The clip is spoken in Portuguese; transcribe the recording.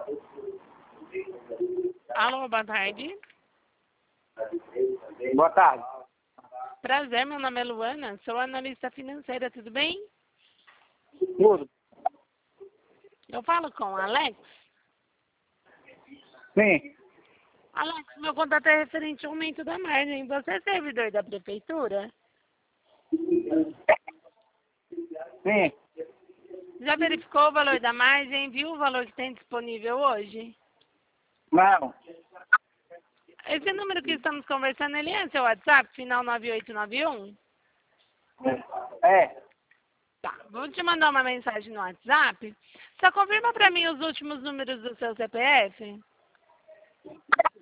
Alô, boa tarde. Boa tarde. Prazer, meu nome é Luana, sou analista financeira, tudo bem? Tudo? Eu falo com o Alex. Sim. Alex, meu contato é referente ao aumento da margem. Você é servidor da prefeitura? Sim. Já verificou o valor da margem? Viu o valor que tem disponível hoje? Não. Esse número que estamos conversando, ele é seu WhatsApp, final 9891? É. Tá, vou te mandar uma mensagem no WhatsApp. Só confirma pra mim os últimos números do seu CPF.